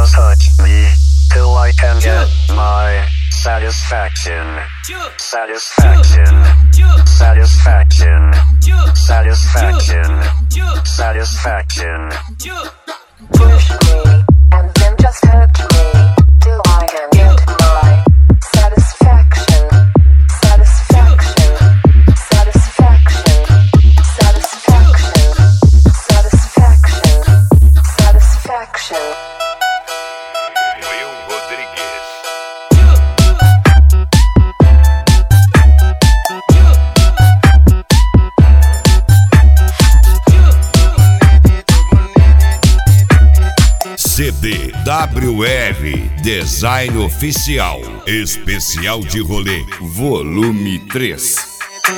Just touch me till I can get my satisfaction. Satisfaction. Satisfaction. Satisfaction. Satisfaction. Push me and then just hurt me till I can get my satisfaction. Satisfaction. Satisfaction. Satisfaction. Satisfaction. Satisfaction. Will Rodrigues. CDWR Design Oficial Especial de Rolê Volume 3.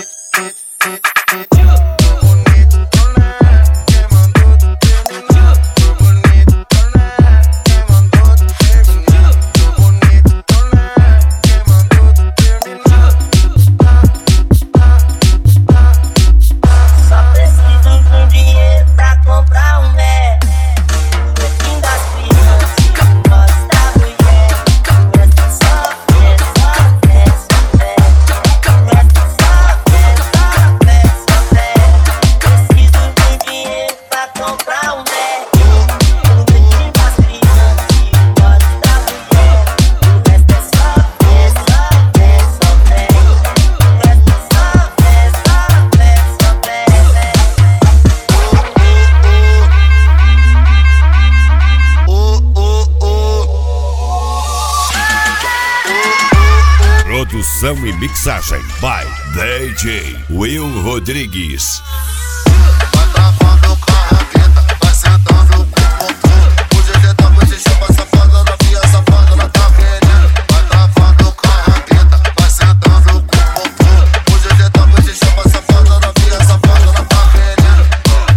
Produção e mixagem by DJ Will Rodrigues. Vai travando com a rabeta, vai sentando com o popô. Hoje é da noite, chama safada, novinha safada, ela tá querendo. Vai travando com a rabeta, vai sentando com o popô. Hoje é da noite, chama safada, novinha safada, ela tá querendo.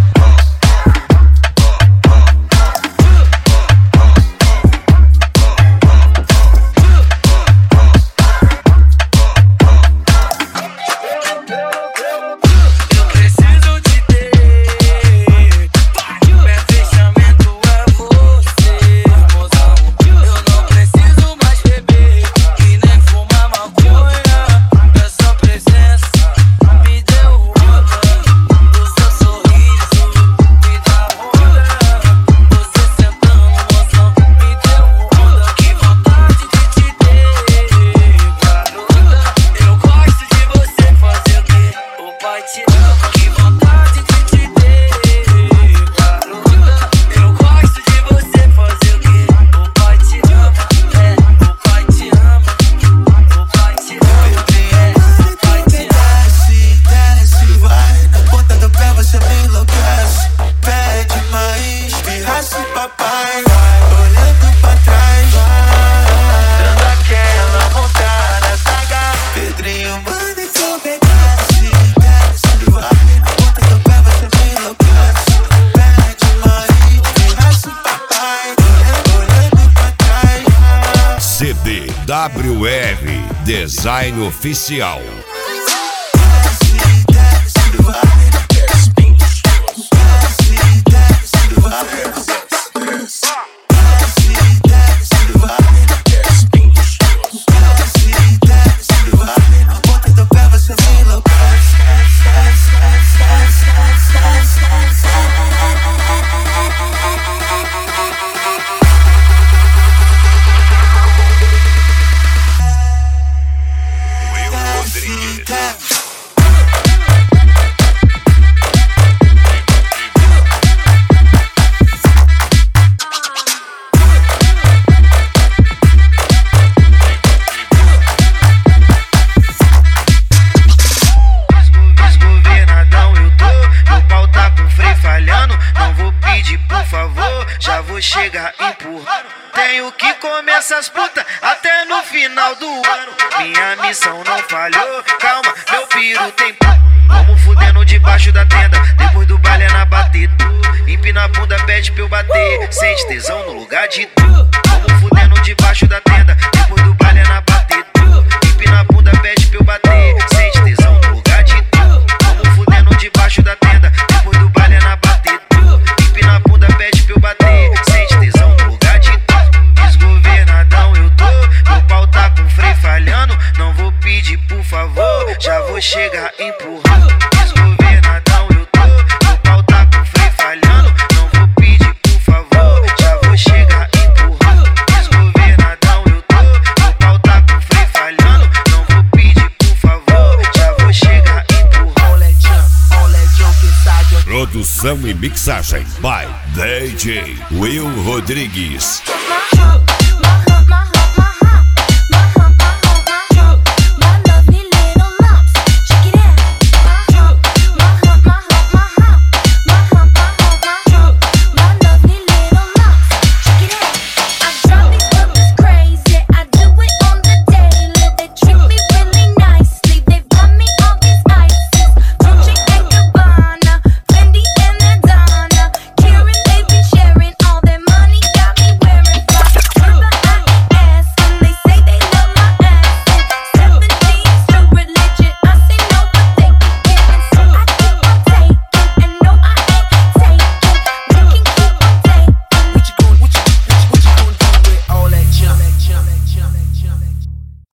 CDWR Design Oficial. Chega empurrando, tenho que comer essas putas até no final do ano. Minha missão não falhou, calma, meu piro tem vamos fudendo debaixo da tenda, depois do baile é na batida. Empina a bunda, pede pra eu bater, sente tesão no lugar de tu. Vamos fudendo debaixo da tenda, depois do baile é na batida. Empina a bunda, pede pra eu bater, sente tesão no lugar de tu. Vamos fudendo debaixo da tenda, depois do baile é na batida. Empina a bunda, pede pra eu bater, sente tesão no lugar de tu. empurrando. Desgovernadão eu tô, o pau tá com freio falhando. Não vou pedir por favor, já vou chegar empurrando. Desgovernadão eu tô, o pau tá com freio falhando. Não vou pedir por favor, já vou chegar empurrando. Produção e mixagem by DJ Will Rodrigues.